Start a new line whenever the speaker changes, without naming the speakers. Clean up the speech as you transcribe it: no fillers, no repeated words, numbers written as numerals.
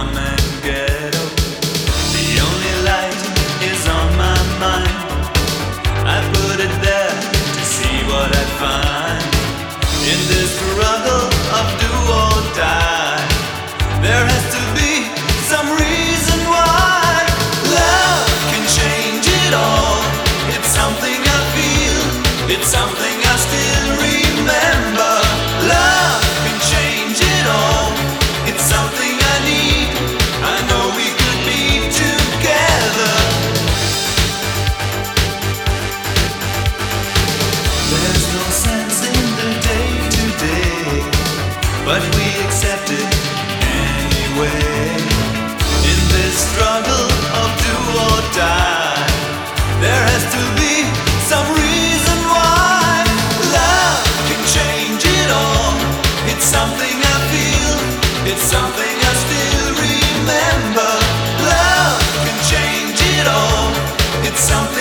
slum and ghetto. The only light is on my mind. I put it there to see what I find. In this struggle of do or die, there has to be some reason why. Love can change it all. It's something I feel, it's something I still remember. Love can change it all. It's something I need. I know we could be together. There's no sense in the day-to-day, but we accept it anyway. In this struggle of do or die, there has to be some reason why. Love can change it all. It's something I feel, it's something I still remember. Love can change it all. It's something